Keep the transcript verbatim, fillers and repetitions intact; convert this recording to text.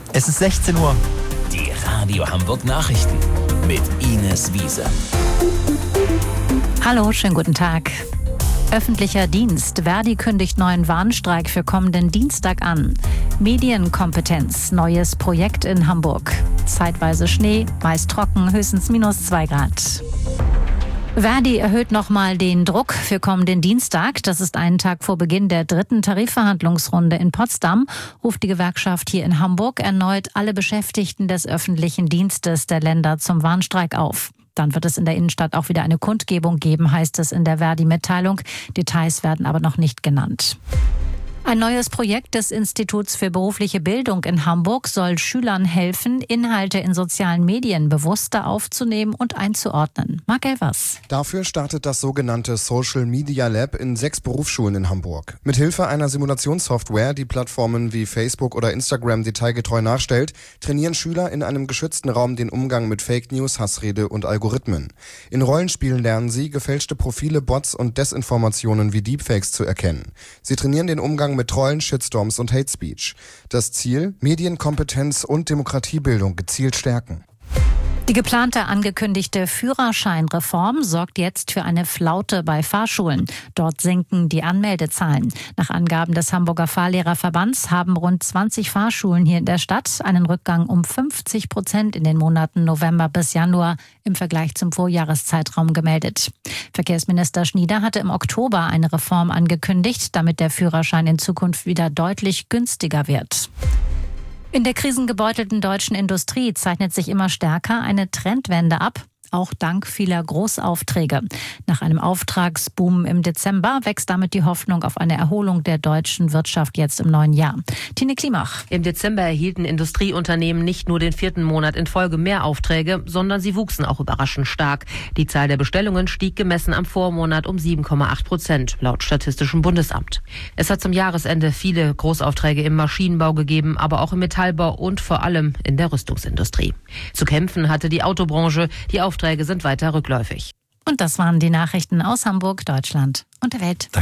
Es ist sechzehn Uhr. Die Radio Hamburg Nachrichten mit Ines Wiese. Hallo, schönen guten Tag. Öffentlicher Dienst. Verdi kündigt neuen Warnstreik für kommenden Dienstag an. Medienkompetenz. Neues Projekt in Hamburg. Zeitweise Schnee, meist trocken, höchstens minus zwei Grad. Verdi erhöht nochmal den Druck für kommenden Dienstag. Das ist einen Tag vor Beginn der dritten Tarifverhandlungsrunde in Potsdam. Ruft die Gewerkschaft hier in Hamburg erneut alle Beschäftigten des öffentlichen Dienstes der Länder zum Warnstreik auf. Dann wird es in der Innenstadt auch wieder eine Kundgebung geben, heißt es in der Verdi-Mitteilung. Details werden aber noch nicht genannt. Ein neues Projekt des Instituts für berufliche Bildung in Hamburg soll Schülern helfen, Inhalte in sozialen Medien bewusster aufzunehmen und einzuordnen. Marc Elvers. Dafür startet das sogenannte Social Media Lab in sechs Berufsschulen in Hamburg. Mithilfe einer Simulationssoftware, die Plattformen wie Facebook oder Instagram detailgetreu nachstellt, trainieren Schüler in einem geschützten Raum den Umgang mit Fake News, Hassrede und Algorithmen. In Rollenspielen lernen sie, gefälschte Profile, Bots und Desinformationen wie Deepfakes zu erkennen. Sie trainieren den Umgang mit Trollen, Shitstorms und Hate Speech. Das Ziel: Medienkompetenz und Demokratiebildung gezielt stärken. Die geplante angekündigte Führerscheinreform sorgt jetzt für eine Flaute bei Fahrschulen. Dort sinken die Anmeldezahlen. Nach Angaben des Hamburger Fahrlehrerverbands haben rund zwanzig Fahrschulen hier in der Stadt einen Rückgang um fünfzig Prozent in den Monaten November bis Januar im Vergleich zum Vorjahreszeitraum gemeldet. Verkehrsminister Schnieder hatte im Oktober eine Reform angekündigt, damit der Führerschein in Zukunft wieder deutlich günstiger wird. In der krisengebeutelten deutschen Industrie zeichnet sich immer stärker eine Trendwende ab, auch dank vieler Großaufträge. Nach einem Auftragsboom im Dezember wächst damit die Hoffnung auf eine Erholung der deutschen Wirtschaft jetzt im neuen Jahr. Tine Klimach. Im Dezember erhielten Industrieunternehmen nicht nur den vierten Monat in Folge mehr Aufträge, sondern sie wuchsen auch überraschend stark. Die Zahl der Bestellungen stieg gemessen am Vormonat um sieben Komma acht Prozent, laut Statistischem Bundesamt. Es hat zum Jahresende viele Großaufträge im Maschinenbau gegeben, aber auch im Metallbau und vor allem in der Rüstungsindustrie. Zu kämpfen hatte die Autobranche. Die Aufträge sind weiter rückläufig. Und das waren die Nachrichten aus Hamburg, Deutschland und der Welt.